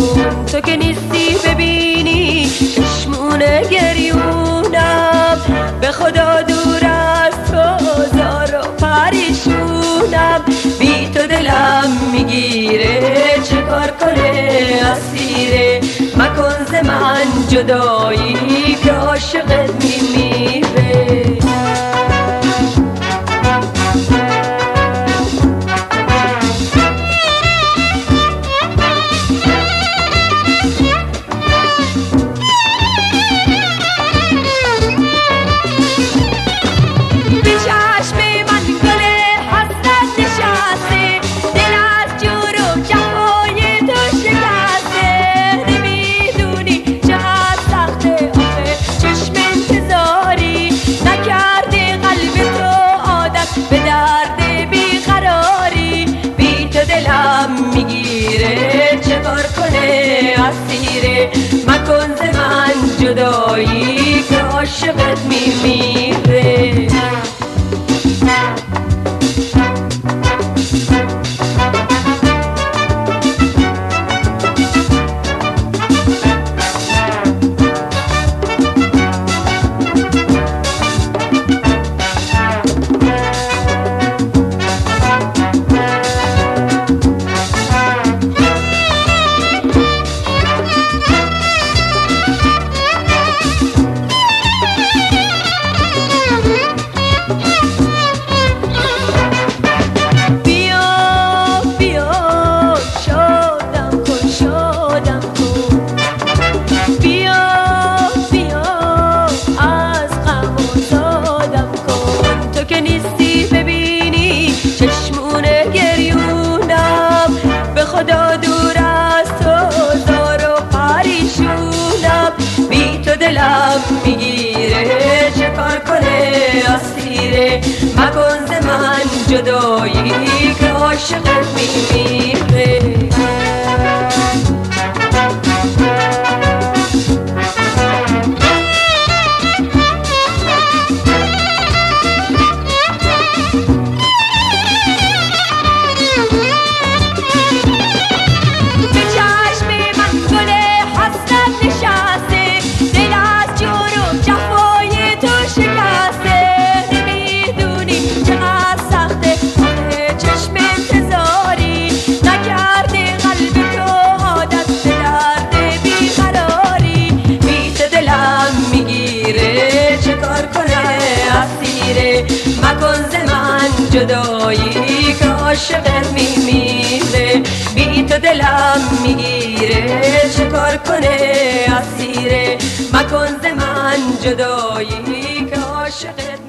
کن، تو که نیستی ببینی چشمونه گریونم، به خدا دور از تو زار و پریشونم، بی تو دلم میگیره چه کار کنه اسیره، مکن ز من جدایی که عاشقت میمیره. به درد بیقراری بی تو دلم میگیره چه کار کنه اسیره، مکن ز من جدایی که عاشقت میمیره. خدا دور از تو زار و پریشونم، بی تو دلم میگیره چه کار کنه اسیره، مکن ز من جدایی که عاشقت میمیره. مکن ز من جدایی که عاشقت میمیره، بی تو دلم میگیره چه کار کنه اسیره، مکن ز من جدایی که عاشقت